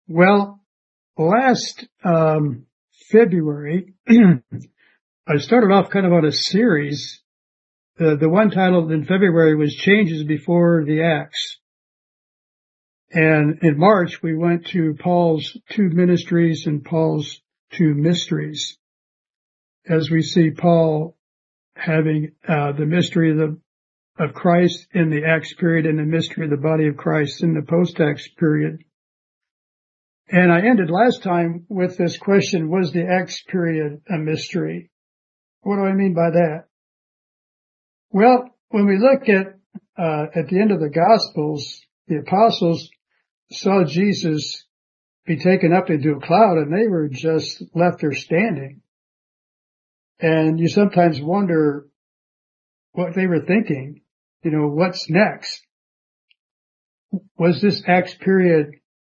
Well, last February, I started off kind of on a series. The one titled in February was Changes Before the Acts. And in March, we went to Paul's two ministries and Paul's two mysteries, as we see Paul having the mystery of Christ in the Acts period and the mystery of the body of Christ in the post-Acts period. And I ended last time with this question, was the Acts period a mystery? What do I mean by that? Well, when we look at the end of the Gospels, the apostles saw Jesus be taken up into a cloud and they were just left there standing. And you sometimes wonder what they were thinking. You know, what's next? Was this Acts period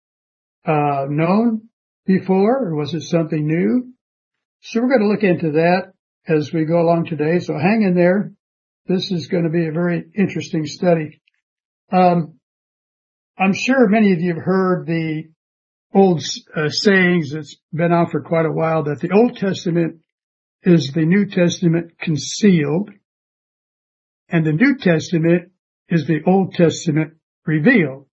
known before, or was it something new? So we're going to look into that as we go along today. So hang in there. This is going to be a very interesting study. I'm sure many of you have heard the old sayings that's been out for quite a while, that the Old Testament is the New Testament concealed, and the New Testament is the Old Testament revealed.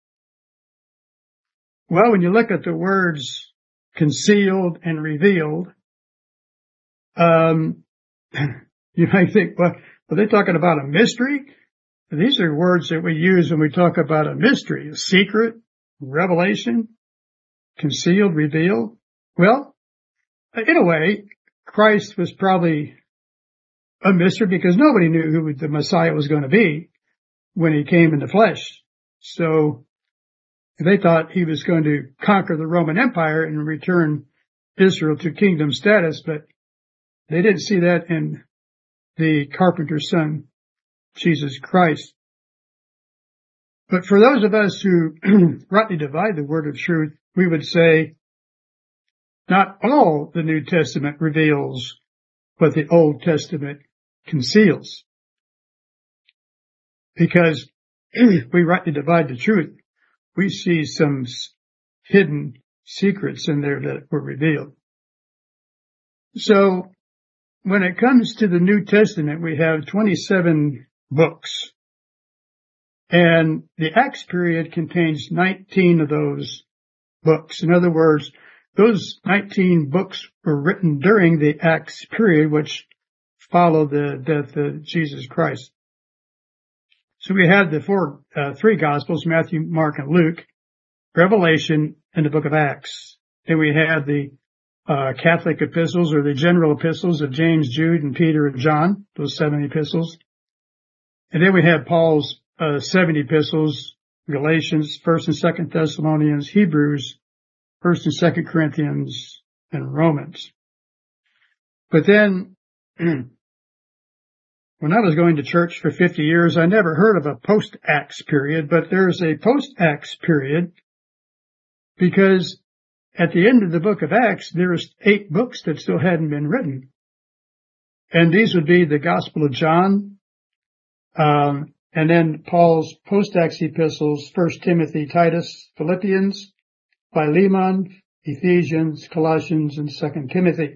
Well, when you look at the words concealed and revealed, you might think, well, are they talking about a mystery? These are words that we use when we talk about a mystery, a secret, revelation, concealed, revealed. Well, in a way, Christ was probably a mystery because nobody knew who the Messiah was going to be when he came in the flesh. So they thought he was going to conquer the Roman Empire and return Israel to kingdom status, but they didn't see that in the carpenter's son, Jesus Christ. But for those of us who rightly divide the word of truth, we would say not all the New Testament reveals what the Old Testament conceals. Because we rightly divide the truth, we see some hidden secrets in there that were revealed. So when it comes to the New Testament, we have 27 books. And the Acts period contains 19 of those books. In other words, those 19 books were written during the Acts period, which followed the death of Jesus Christ. So we have the three Gospels, Matthew, Mark, and Luke, Revelation, and the book of Acts. Then we have the Catholic epistles, or the general epistles of James, Jude, and Peter, and John, those 7 epistles. And then we have Paul's 7 epistles, Galatians, 1st and 2nd Thessalonians, Hebrews, 1st and 2nd Corinthians, and Romans. But then, when I was going to church for 50 years, I never heard of a post-Acts period, but there's a post-Acts period because at the end of the book of Acts, there's 8 books that still hadn't been written. And these would be the Gospel of John, and then Paul's post-Acts epistles, 1 Timothy, Titus, Philippians, Philemon, Ephesians, Colossians, and 2 Timothy.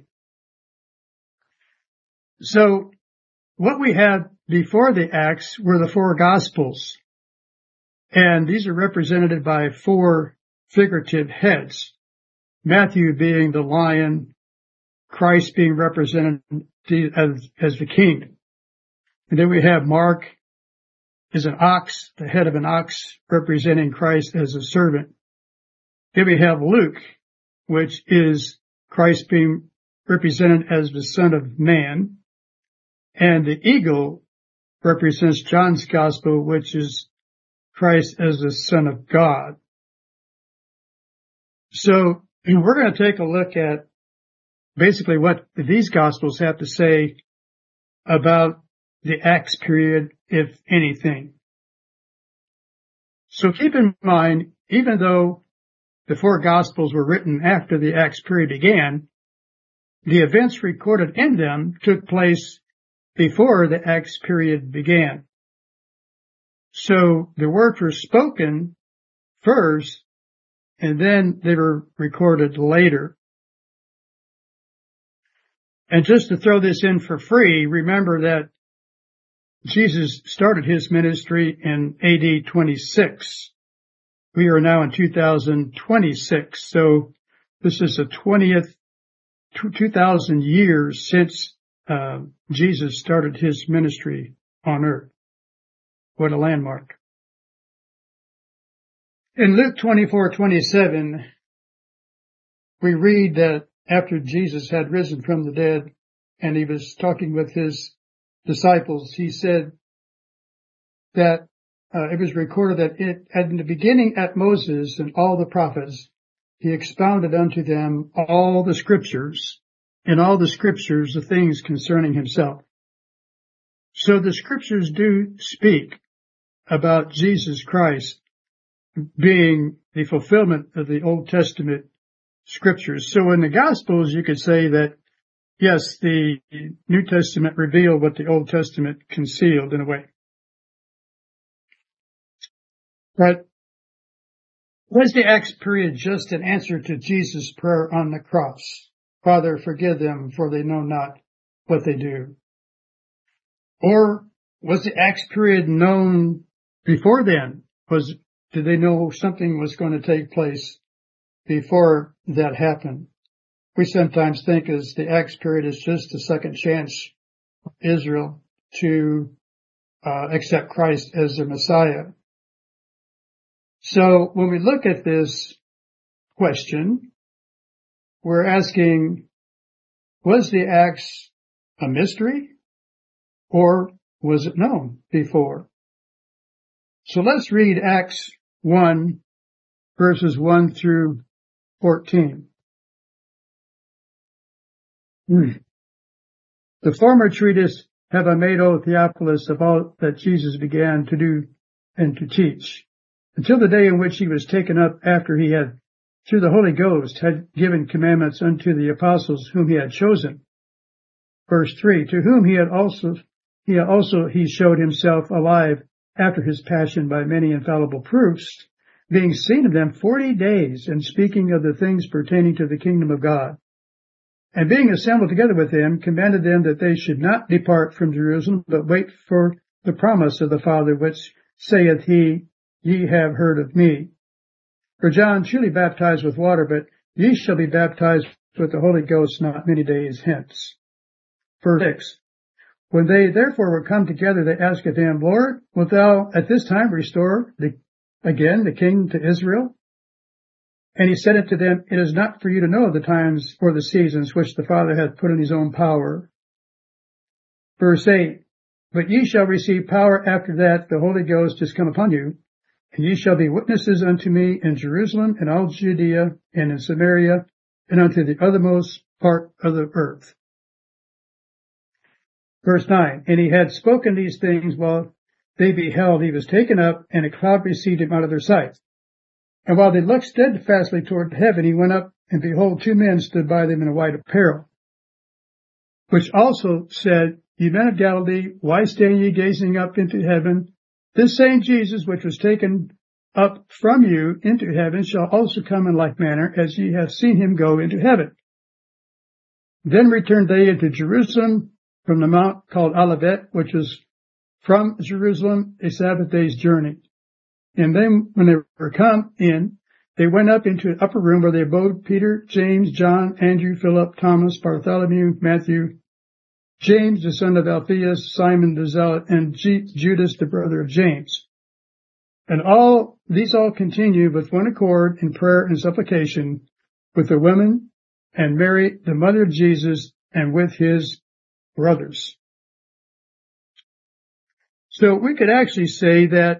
So what we had before the Acts were the 4 Gospels. And these are represented by 4 figurative heads. Matthew being the lion, Christ being represented as the king. And then we have Mark as an ox, the head of an ox, representing Christ as a servant. Then we have Luke, which is Christ being represented as the Son of Man. And the eagle represents John's Gospel, which is Christ as the Son of God. So we're going to take a look at basically what these Gospels have to say about the Acts period, if anything. So keep in mind, even though the 4 Gospels were written after the Acts period began, the events recorded in them took place before the Acts period began. So the words were spoken first and then they were recorded later. And just to throw this in for free, remember that Jesus started his ministry in AD 26. We are now in 2026, so this is the 2,000 years since Jesus started his ministry on earth. What a landmark. In Luke 24:27, we read that after Jesus had risen from the dead and he was talking with his disciples, he said that it was recorded that in the beginning at Moses and all the prophets, he expounded unto them all the scriptures, in all the scriptures the things concerning himself. So the scriptures do speak about Jesus Christ being the fulfillment of the Old Testament scriptures. So in the Gospels, you could say that, yes, the New Testament revealed what the Old Testament concealed in a way. But was the Acts period just an answer to Jesus' prayer on the cross? Father, forgive them, for they know not what they do. Or was the Acts period known before then? Did they know something was going to take place before that happened? We sometimes think as the Acts period is just a second chance for Israel to accept Christ as the Messiah. So when we look at this question, we're asking, was the Acts a mystery or was it known before? So let's read Acts 1 verses 1 through 14. The former treatise have I made, O Theophilus, of all that Jesus began to do and to teach, until the day in which he was taken up, after he had, through the Holy Ghost, had given commandments unto the apostles whom he had chosen. Verse 3, to whom he showed himself alive after his passion by many infallible proofs, being seen of them 40 days, and speaking of the things pertaining to the kingdom of God. And being assembled together with them, commanded them that they should not depart from Jerusalem, but wait for the promise of the Father, which saith he, ye have heard of me. For John truly baptized with water, but ye shall be baptized with the Holy Ghost not many days hence. Verse 6. When they therefore were come together, they asked of him, Lord, wilt thou at this time restore again the kingdom to Israel? And he said unto them, it is not for you to know the times or the seasons which the Father hath put in his own power. Verse 8. But ye shall receive power after that the Holy Ghost is come upon you, and ye shall be witnesses unto me in Jerusalem and all Judea and in Samaria and unto the othermost part of the earth. Verse 9. And he had spoken these things while they beheld, he was taken up, and a cloud received him out of their sight. And while they looked steadfastly toward heaven, he went up, and behold, 2 men stood by them in a white apparel, which also said, Ye men of Galilee, why stand ye gazing up into heaven? This same Jesus, which was taken up from you into heaven, shall also come in like manner as ye have seen him go into heaven. Then returned they into Jerusalem from the mount called Olivet, which was from Jerusalem a Sabbath day's journey. And then when they were come in, they went up into an upper room where they abode Peter, James, John, Andrew, Philip, Thomas, Bartholomew, Matthew, James, the son of Alphaeus, Simon the Zealot, and Judas, the brother of James. And these all continued with one accord in prayer and supplication with the women and Mary, the mother of Jesus, and with his brothers. So we could actually say that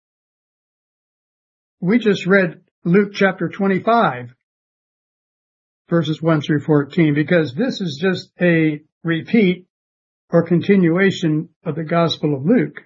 we just read Luke chapter 25, verses 1 through 14, because this is just a repeat or continuation of the Gospel of Luke.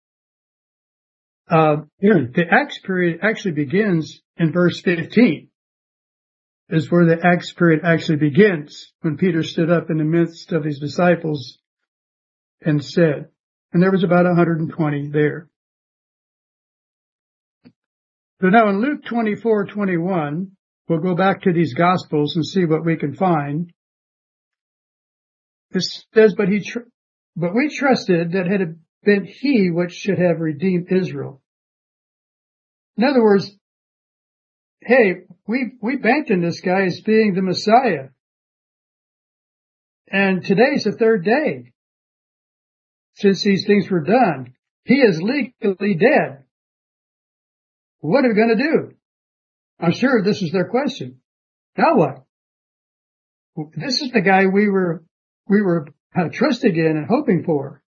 The Acts period actually begins in verse 15, is where the Acts period actually begins, when Peter stood up in the midst of his disciples and said, and there was about 120 there. So now in Luke 24:21, we'll go back to these Gospels and see what we can find. It says, but we trusted that had it been he which should have redeemed Israel. In other words, hey, we banked in this guy as being the Messiah. And today's the third day since these things were done. He is legally dead. What are we going to do? I'm sure this is their question. Now what? This is the guy we were trusting in and hoping for.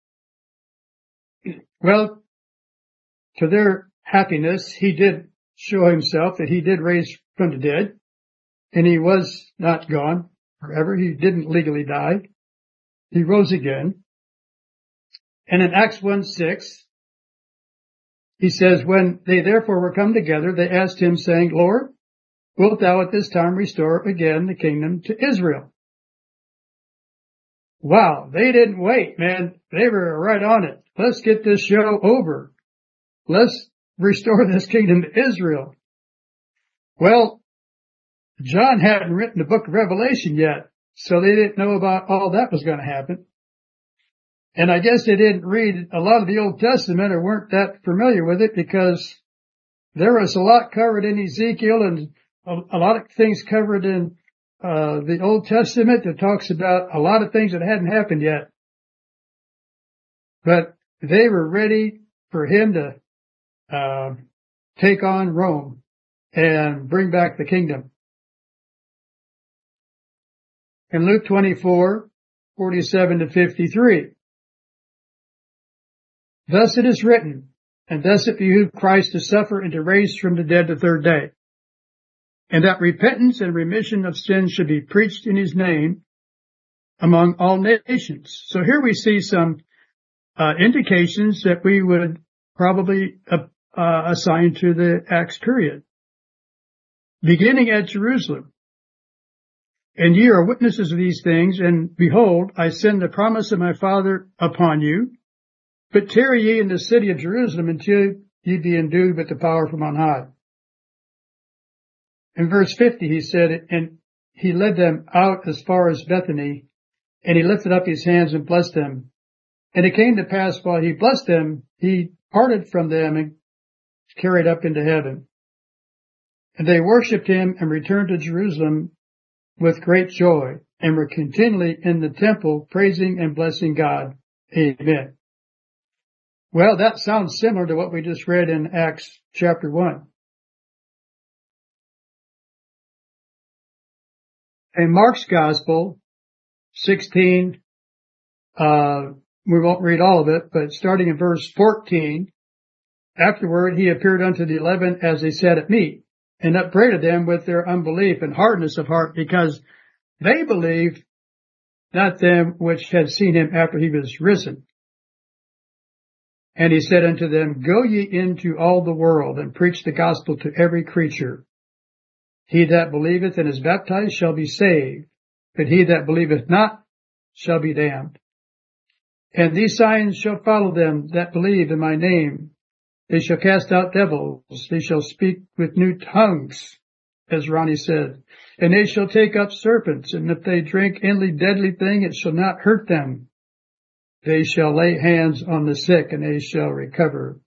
Well, to their happiness, he did show himself that he did raise from the dead, and he was not gone forever. He didn't legally die. He rose again. And in Acts 1:6, he says, when they therefore were come together, they asked him, saying, Lord, wilt thou at this time restore again the kingdom to Israel? Wow, they didn't wait, man. They were right on it. Let's get this show over. Let's restore this kingdom to Israel. Well, John hadn't written the book of Revelation yet, so they didn't know about all that was going to happen. And I guess they didn't read a lot of the Old Testament or weren't that familiar with it, because there was a lot covered in Ezekiel and a lot of things covered in the Old Testament that talks about a lot of things that hadn't happened yet. But they were ready for him to take on Rome and bring back the kingdom. In Luke 24:47-53, thus it is written, and thus it behooved Christ to suffer and to raise from the dead the third day, and that repentance and remission of sins should be preached in his name among all nations. So here we see some indications that we would probably assign to the Acts period. Beginning at Jerusalem. And ye are witnesses of these things, and behold, I send the promise of my Father upon you. But tarry ye in the city of Jerusalem until ye be endued with the power from on high. In verse 50 he said, and he led them out as far as Bethany, and he lifted up his hands and blessed them. And it came to pass while he blessed them, he parted from them and carried up into heaven. And they worshipped him and returned to Jerusalem with great joy, and were continually in the temple praising and blessing God. Amen. Well, that sounds similar to what we just read in Acts chapter 1. In Mark's Gospel, 16, we won't read all of it, but starting in verse 14, afterward he appeared unto the 11 as they sat at meat, and upbraided them with their unbelief and hardness of heart, because they believed not them which had seen him after he was risen. And he said unto them, go ye into all the world, and preach the gospel to every creature. He that believeth and is baptized shall be saved, but he that believeth not shall be damned. And these signs shall follow them that believe in my name. They shall cast out devils. They shall speak with new tongues, as Ronnie said. And they shall take up serpents, and if they drink any deadly thing, it shall not hurt them. They shall lay hands on the sick, and they shall recover.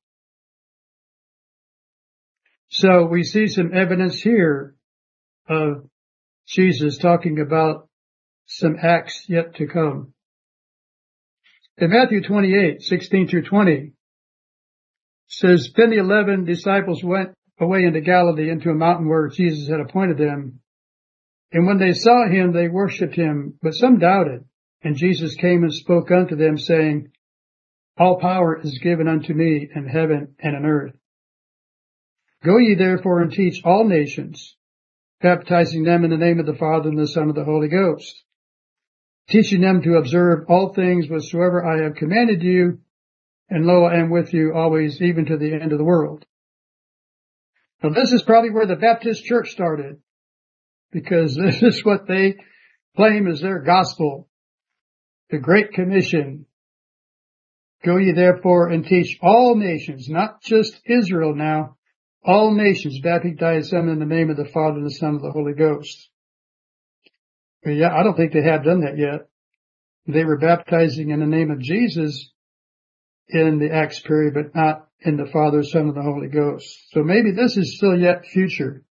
So we see some evidence here of Jesus talking about some acts yet to come. In Matthew 28:16-20, says, then the 11 disciples went away into Galilee, into a mountain where Jesus had appointed them. And when they saw him, they worshipped him, but some doubted. And Jesus came and spoke unto them, saying, all power is given unto me in heaven and in earth. Go ye therefore and teach all nations, baptizing them in the name of the Father and the Son and of the Holy Ghost, teaching them to observe all things whatsoever I have commanded you, and lo, I am with you always, even to the end of the world. Now this is probably where the Baptist church started, because this is what they claim as their gospel, the Great Commission. Go ye therefore and teach all nations, not just Israel now, all nations, baptize them in the name of the Father, and the Son, and the Holy Ghost. But yeah, I don't think they have done that yet. They were baptizing in the name of Jesus in the Acts period, but not in the Father, Son, and the Holy Ghost. So maybe this is still yet future.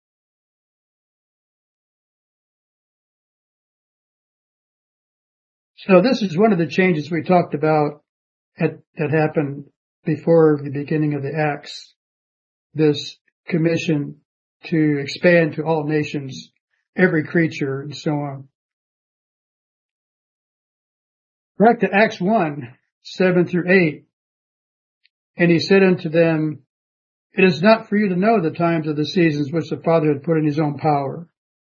So this is one of the changes we talked about that happened before the beginning of the Acts. This commission to expand to all nations, every creature, and so on. Back to Acts 1, 7 through 8. And he said unto them, it is not for you to know the times of the seasons which the Father had put in his own power.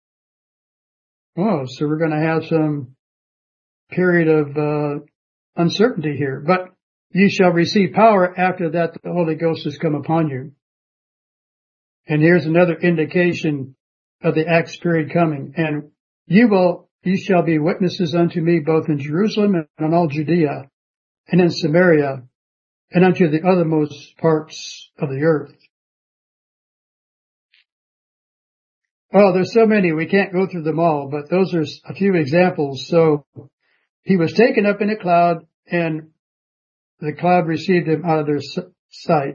Oh, so we're going to have some period of uncertainty here. But ye shall receive power after that the Holy Ghost has come upon you. And here's another indication of the Acts period coming. And ye shall be witnesses unto me both in Jerusalem and in all Judea and in Samaria and unto the othermost parts of the earth. Oh, there's so many, we can't go through them all, but those are a few examples. So he was taken up in a cloud, and the cloud received him out of their sight.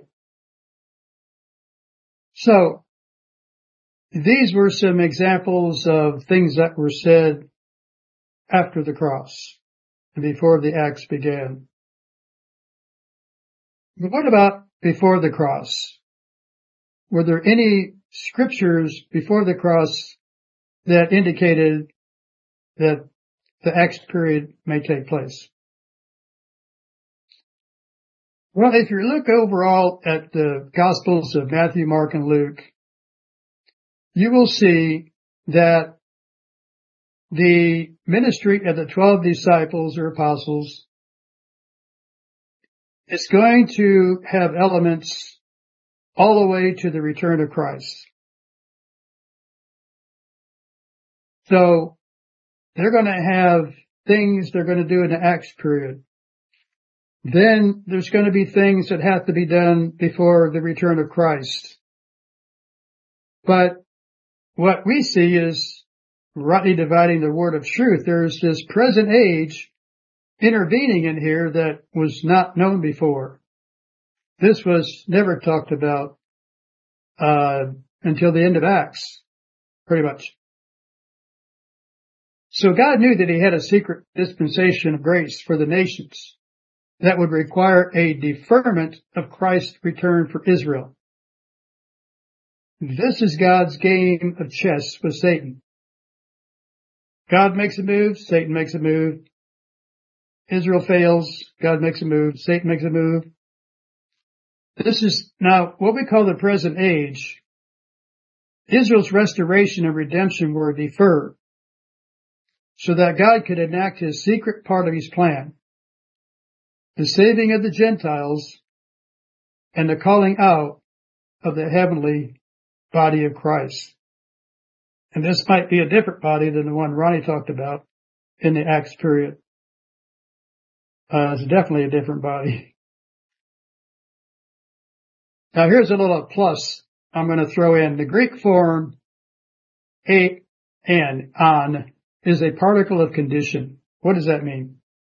So these were some examples of things that were said after the cross and before the Acts began. But what about before the cross? Were there any scriptures before the cross that indicated that the Acts period may take place? Well, if you look overall at the Gospels of Matthew, Mark, and Luke, you will see that the ministry of the 12 disciples or apostles is going to have elements all the way to the return of Christ. So they're going to have things they're going to do in the Acts period. Then there's going to be things that have to be done before the return of Christ. But what we see is rightly dividing the word of truth. There's this present age intervening in here that was not known before. This was never talked about until the end of Acts, pretty much. So God knew that he had a secret dispensation of grace for the nations that would require a deferment of Christ's return for Israel. This is God's game of chess with Satan. God makes a move, Satan makes a move. Israel fails, God makes a move, Satan makes a move. This is now what we call the present age. Israel's restoration and redemption were deferred so that God could enact his secret part of his plan, the saving of the Gentiles and the calling out of the heavenly body of Christ. And this might be a different body than the one Ronnie talked about in the Acts period. It's definitely a different body. Now here's a little plus I'm going to throw in. The Greek form on is a particle of condition. What does that mean?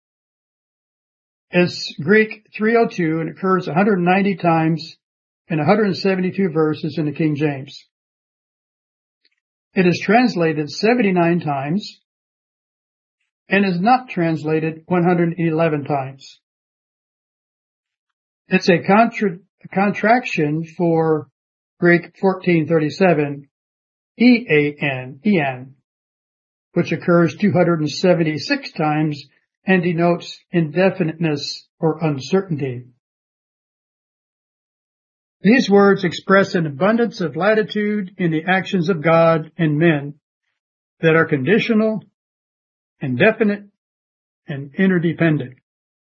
It's Greek 302 and occurs 190 times in 172 verses in the King James. It is translated 79 times and is not translated 111 times. It's a contraction for Greek 1437, ean, which occurs 276 times and denotes indefiniteness or uncertainty. These words express an abundance of latitude in the actions of God and men that are conditional, indefinite, and interdependent.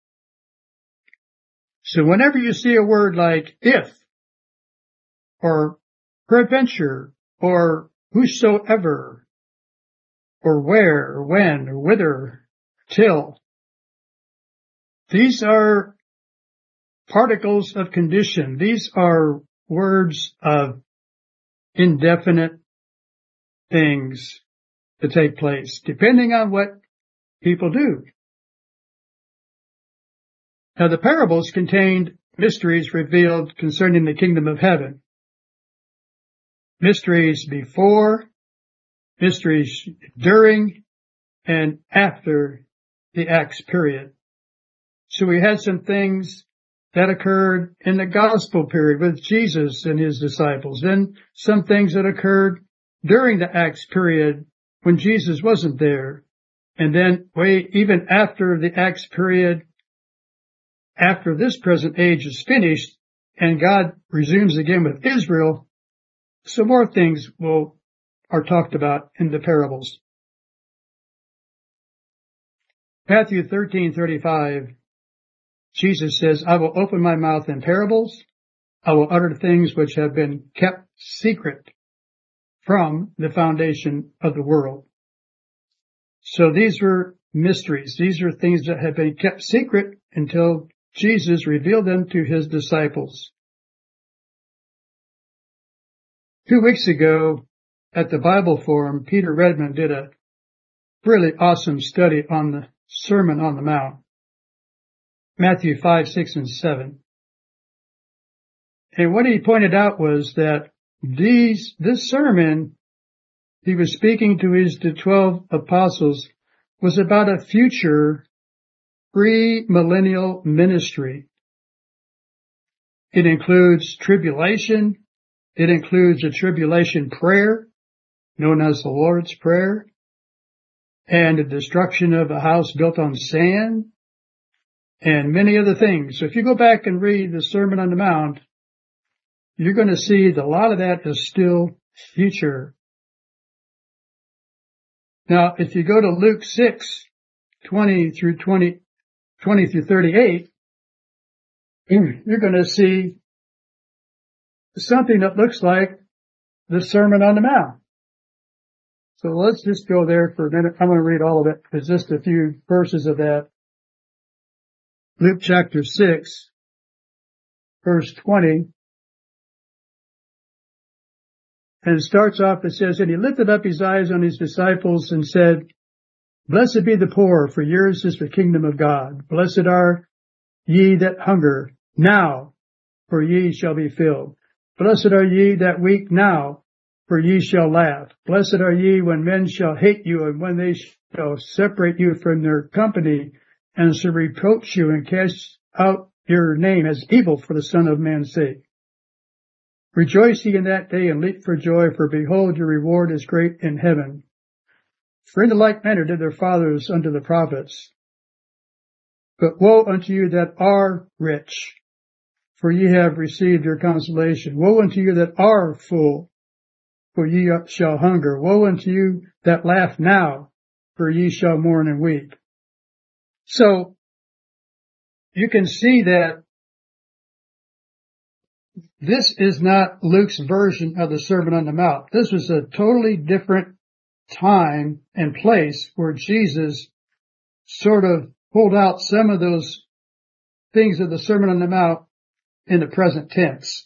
So whenever you see a word like if, or peradventure, or whosoever, or where, or when, or whither, till, these are particles of condition. These are words of indefinite things to take place, depending on what people do. Now, the parables contained mysteries revealed concerning the kingdom of heaven. Mysteries before, mysteries during, and after the Acts period. So we had some things that occurred in the gospel period with Jesus and his disciples, then some things that occurred during the Acts period when Jesus wasn't there, and then even after the Acts period, after this present age is finished and God resumes again with Israel, some more things are talked about in the parables. Matthew 13:35, Jesus says, I will open my mouth in parables. I will utter things which have been kept secret from the foundation of the world. So these were mysteries. These are things that had been kept secret until Jesus revealed them to his disciples. 2 weeks ago at the Bible Forum, Peter Redmond did a really awesome study on the Sermon on the Mount, Matthew 5, 6, and 7. And what he pointed out was that this sermon he was speaking to his 12 apostles was about a future pre-millennial ministry. It includes tribulation. It includes a tribulation prayer, known as the Lord's Prayer, and the destruction of a house built on sand, and many other things. So if you go back and read the Sermon on the Mount, you're going to see that a lot of that is still future. Now, if you go to Luke 6, 20 through 38, you're going to see something that looks like the Sermon on the Mount. So let's just go there for a minute. I'm going to read all of it. There's just a few verses of that. Luke chapter 6, verse 20. And it starts off, it says, And he lifted up his eyes on his disciples and said, Blessed be the poor, for yours is the kingdom of God. Blessed are ye that hunger now, for ye shall be filled. Blessed are ye that weep now, for ye shall laugh. Blessed are ye when men shall hate you, and when they shall separate you from their company, and shall reproach you, and cast out your name as evil for the Son of Man's sake. Rejoice ye in that day, and leap for joy, for behold, your reward is great in heaven. For in the like manner did their fathers unto the prophets. But woe unto you that are rich, for ye have received your consolation. Woe unto you that are full, for ye shall hunger. Woe unto you that laugh now, for ye shall mourn and weep. So, you can see that this is not Luke's version of the Sermon on the Mount. This was a totally different time and place where Jesus sort of pulled out some of those things of the Sermon on the Mount in the present tense.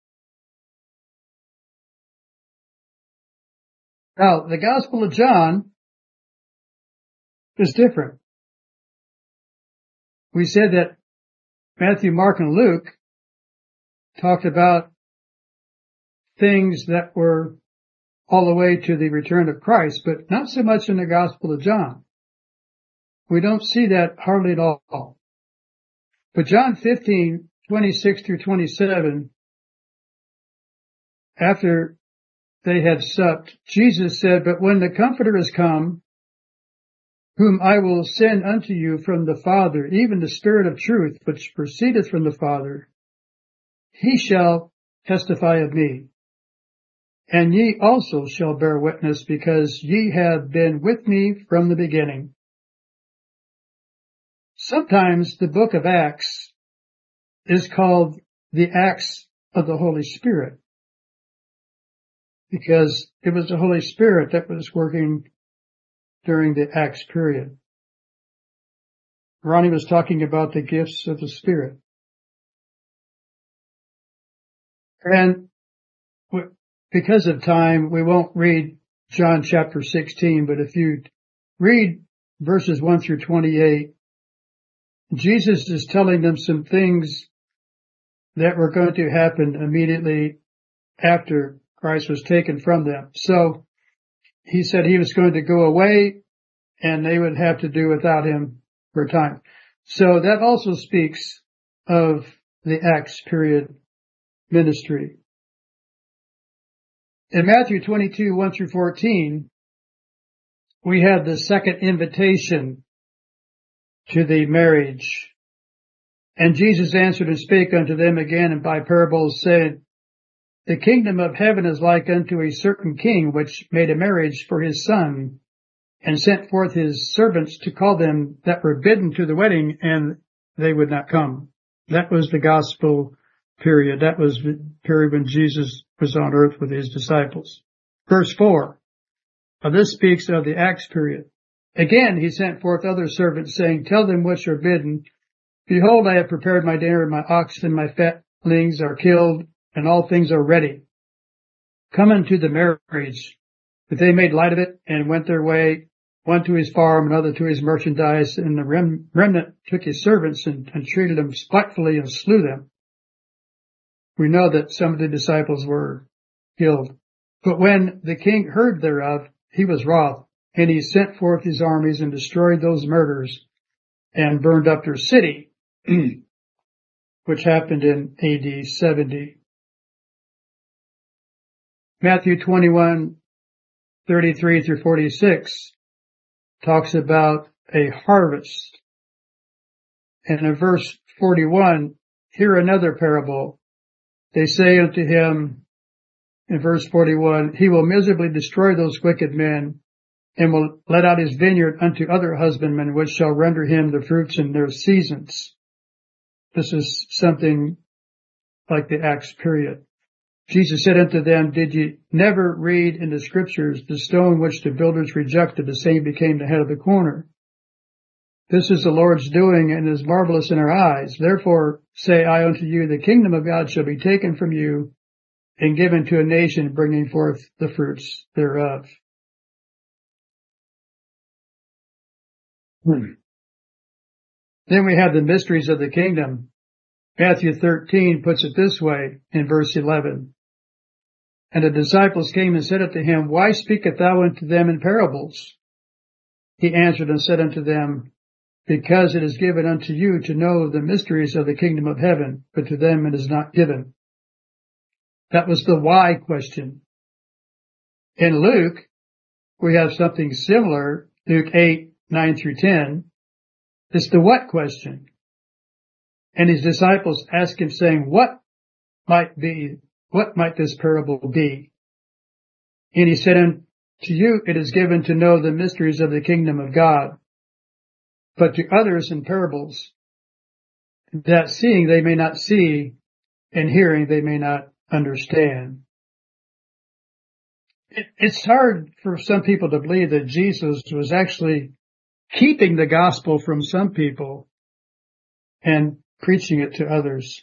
Now, the Gospel of John is different. We said that Matthew, Mark, and Luke talked about things that were all the way to the return of Christ, but not so much in the Gospel of John. We don't see that hardly at all. But John 15, 26 through 27, after they had supped, Jesus said, But when the Comforter is come, whom I will send unto you from the Father, even the Spirit of truth, which proceedeth from the Father, he shall testify of me. And ye also shall bear witness, because ye have been with me from the beginning. Sometimes the book of Acts is called the Acts of the Holy Spirit, because it was the Holy Spirit that was working during the Acts period. Ronnie was talking about the gifts of the Spirit. And because of time, we won't read John chapter 16, but if you read verses 1 through 28, Jesus is telling them some things that were going to happen immediately after Christ was taken from them. So he said he was going to go away and they would have to do without him for a time. So that also speaks of the Acts period ministry. In Matthew 22, 1 through 14, we have the second invitation to the marriage. And Jesus answered and spake unto them again and by parables, saying, The kingdom of heaven is like unto a certain king, which made a marriage for his son, and sent forth his servants to call them that were bidden to the wedding, and they would not come. That was the gospel period. That was the period when Jesus was on earth with his disciples. Verse 4. Now this speaks of the Acts period. Again he sent forth other servants, saying, Tell them which are bidden, Behold, I have prepared my dinner, and my oxen and my fatlings are killed, and all things are ready. Come unto the marriage. But they made light of it, and went their way, one to his farm, another to his merchandise, and the remnant took his servants and treated them spitefully and slew them. We know that some of the disciples were killed. But when the king heard thereof, he was wroth, and he sent forth his armies and destroyed those murders and burned up their city, which happened in AD 70. Matthew 21, 33 through 46 talks about a harvest. And in verse 41, hear another parable. They say unto him, in verse 41, He will miserably destroy those wicked men, and will let out his vineyard unto other husbandmen, which shall render him the fruits in their seasons. This is something like the Acts period. Jesus said unto them, Did ye never read in the scriptures, the stone which the builders rejected, the same became the head of the corner? This is the Lord's doing, and is marvelous in our eyes. Therefore say I unto you, the kingdom of God shall be taken from you, and given to a nation bringing forth the fruits thereof. Then we have the mysteries of the kingdom. Matthew 13 puts it this way in verse 11. And the disciples came and said unto him, Why speakest thou unto them in parables? He answered and said unto them, Because it is given unto you to know the mysteries of the kingdom of heaven, but to them it is not given. That was the why question. In Luke, we have something similar, Luke 8, 9 through 10. It's the what question. And his disciples asked him, saying, What might this parable be? And he said, Unto you it is given to know the mysteries of the kingdom of God, but to others in parables, that seeing they may not see, and hearing they may not understand. It's hard for some people to believe that Jesus was actually keeping the gospel from some people and preaching it to others.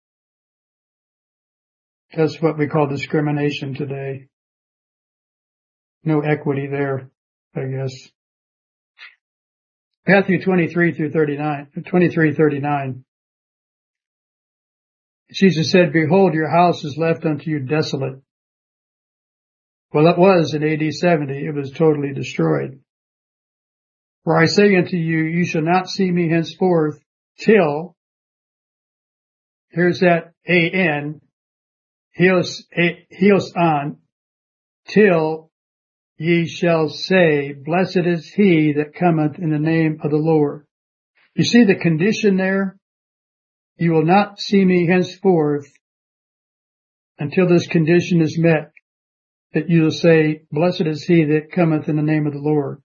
That's what we call discrimination today. No equity there, I guess. Matthew 23:39. Jesus said, Behold, your house is left unto you desolate. Well, it was in AD 70. It was totally destroyed. For I say unto you, you shall not see me henceforth till, here's that A-N, Hios on, till ye shall say, Blessed is he that cometh in the name of the Lord. You see the condition there? You will not see me henceforth until this condition is met, that you will say, Blessed is he that cometh in the name of the Lord.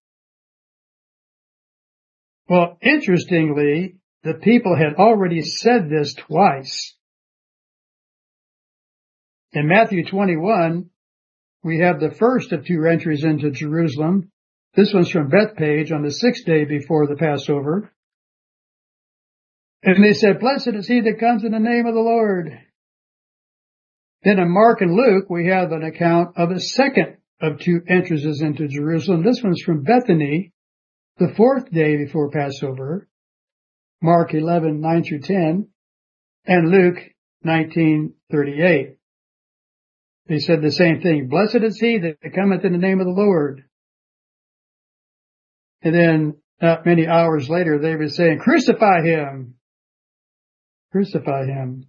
Well, interestingly, the people had already said this twice. In Matthew 21, we have the first of two entries into Jerusalem. This one's from Bethpage on the 6th day before the Passover. And they said, Blessed is he that comes in the name of the Lord. Then in Mark and Luke, we have an account of a second of two entrances into Jerusalem. This one's from Bethany, the fourth day before Passover, Mark 11:9 through 10, and Luke 19:38. They said the same thing. Blessed is he that cometh in the name of the Lord. And then not many hours later, they were saying, crucify him. Crucify him.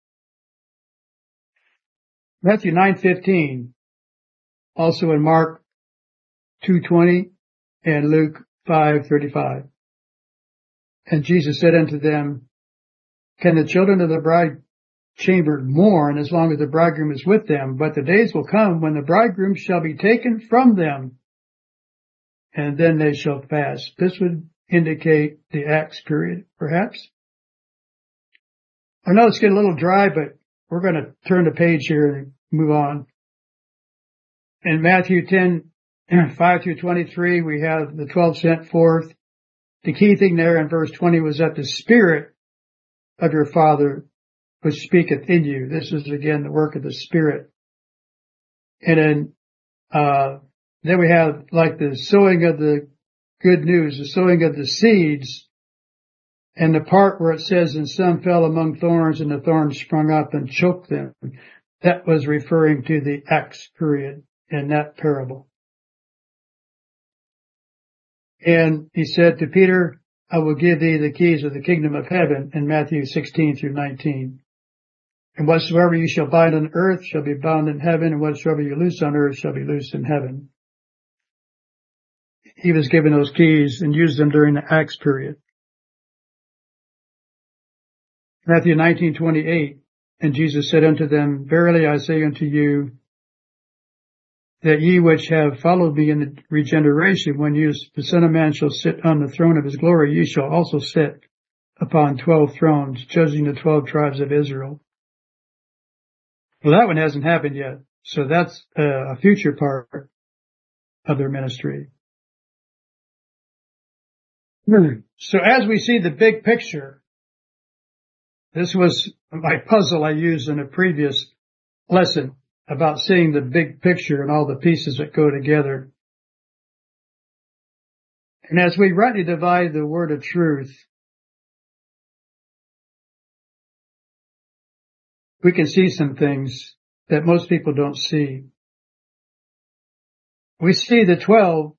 Matthew 9:15, also in Mark 2:20 and Luke 5:35. And Jesus said unto them, can the children of the bride chamber mourn as long as the bridegroom is with them? But the days will come when the bridegroom shall be taken from them, and then they shall fast. This would indicate the Acts period, perhaps. I know it's getting a little dry, but we're going to turn the page here and move on. In Matthew 10:5 through 23, we have the 12 sent forth. The key thing there in verse 20 was that the Spirit of your Father which speaketh in you. This is again the work of the Spirit. And then we have like the sowing of the good news, the sowing of the seeds, and the part where it says, and some fell among thorns, and the thorns sprung up and choked them. That was referring to the Acts period in that parable. And he said to Peter, I will give thee the keys of the kingdom of heaven, in Matthew 16 through 19. And whatsoever you shall bind on earth shall be bound in heaven, and whatsoever you loose on earth shall be loosed in heaven. He was given those keys and used them during the Acts period. Matthew 19:28, and Jesus said unto them, verily I say unto you, that ye which have followed me in the regeneration, when the Son of Man shall sit on the throne of his glory, ye shall also sit upon 12 thrones, judging the 12 tribes of Israel. Well, that one hasn't happened yet, so that's a future part of their ministry. So as we see the big picture, this was my puzzle I used in a previous lesson about seeing the big picture and all the pieces that go together. And as we rightly divide the word of truth, we can see some things that most people don't see. We see the 12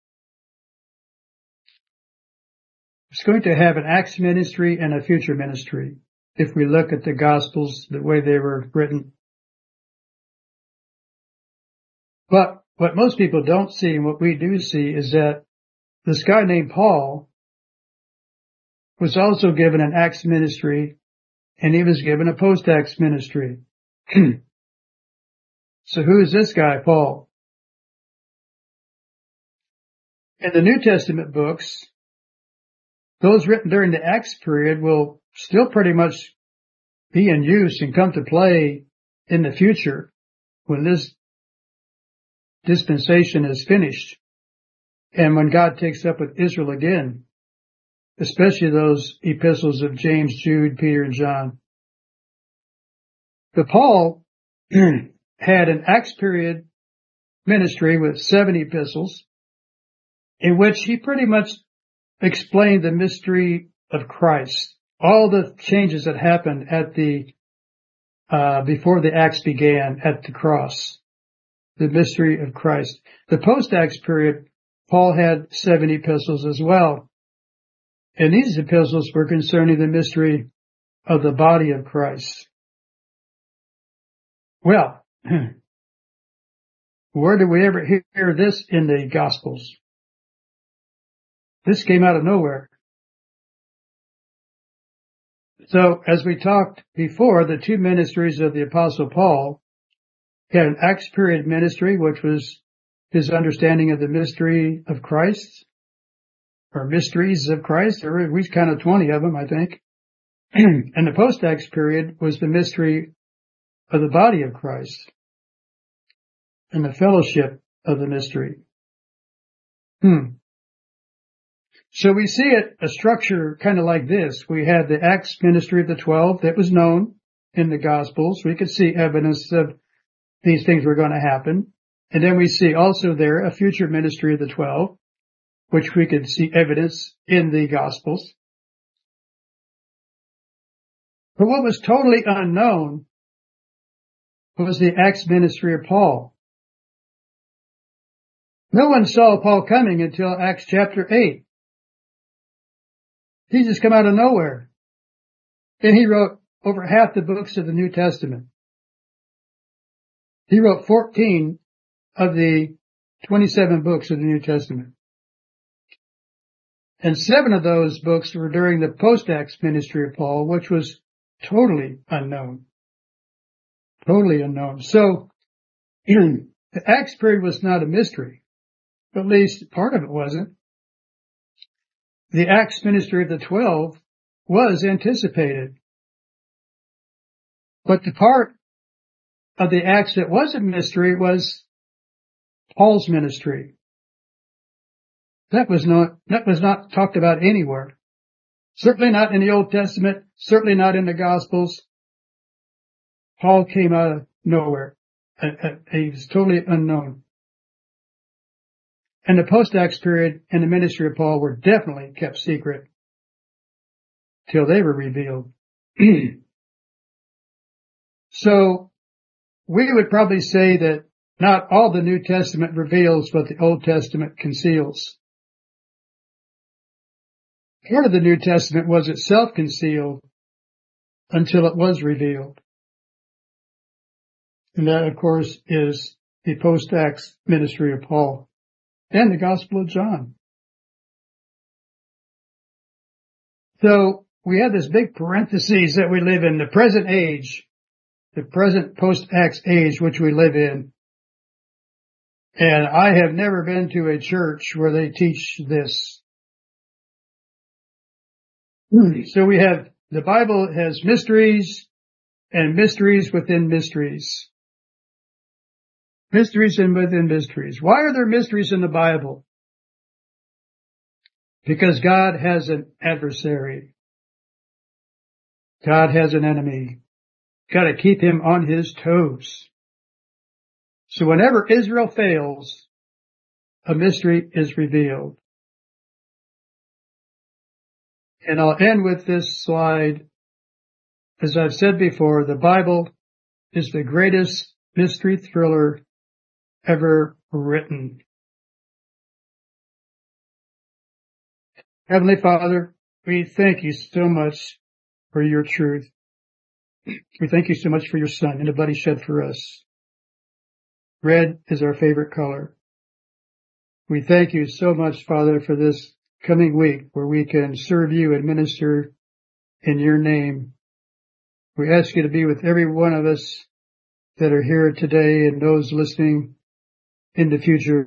is going to have an Acts ministry and a future ministry if we look at the Gospels the way they were written. But what most people don't see and what we do see is that this guy named Paul was also given an Acts ministry, and he was given a post-Acts ministry. So who is this guy, Paul? In the New Testament books, those written during the Acts period will still pretty much be in use and come to play in the future when this dispensation is finished and when God takes up with Israel again, especially those epistles of James, Jude, Peter, and John. But Paul had an Acts period ministry with 7 epistles in which he pretty much explained the mystery of Christ, all the changes that happened at before the Acts began at the cross, the mystery of Christ. The post-Acts period, Paul had 7 epistles as well. And these epistles were concerning the mystery of the body of Christ. Well, where did we ever hear this in the Gospels? This came out of nowhere. So, as we talked before, the 2 ministries of the Apostle Paul, he had an Acts period ministry, which was his understanding of the mystery of Christ, or mysteries of Christ. There were kind of 20 of them, I think. And the post-Acts period was the mystery of the body of Christ and the fellowship of the mystery. So we see it, a structure kind of like this. We had the Acts ministry of the 12 that was known in the Gospels. We could see evidence of these things were going to happen. And then we see also there a future ministry of the 12, which we could see evidence in the Gospels. But what was totally unknown was the Acts ministry of Paul. No one saw Paul coming until Acts chapter 8. He just come out of nowhere. And he wrote over half the books of the New Testament. He wrote 14 of the 27 books of the New Testament. And 7 of those books were during the post-Acts ministry of Paul, which was totally unknown. Totally unknown. So, the Acts period was not a mystery. At least part of it wasn't. The Acts ministry of the 12 was anticipated. But the part of the Acts that was a mystery was Paul's ministry. That was not talked about anywhere. Certainly not in the Old Testament, certainly not in the Gospels. Paul came out of nowhere. He was totally unknown. And the post-Acts period and the ministry of Paul were definitely kept secret till they were revealed. So, we would probably say that not all the New Testament reveals what the Old Testament conceals. Part of the New Testament was itself concealed until it was revealed. And that, of course, is the post-Acts ministry of Paul and the Gospel of John. So, we have this big parenthesis that we live in, the present age, the present post-Acts age which we live in. And I have never been to a church where they teach this. So we have, the Bible has mysteries and mysteries within mysteries. Mysteries and within mysteries. Why are there mysteries in the Bible? Because God has an adversary. God has an enemy. Got to keep him on his toes. So whenever Israel fails, a mystery is revealed. And I'll end with this slide. As I've said before, the Bible is the greatest mystery thriller ever written. Heavenly Father, we thank you so much for your truth. We thank you so much for your Son and the blood he shed for us. Red is our favorite color. We thank you so much, Father, for this coming week where we can serve you and minister in your name. We ask you to be with every one of us that are here today and those listening in the future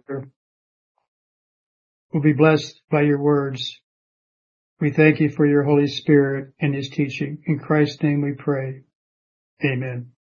will be blessed by your words. We thank you for your Holy Spirit and his teaching. In Christ's name we pray. Amen.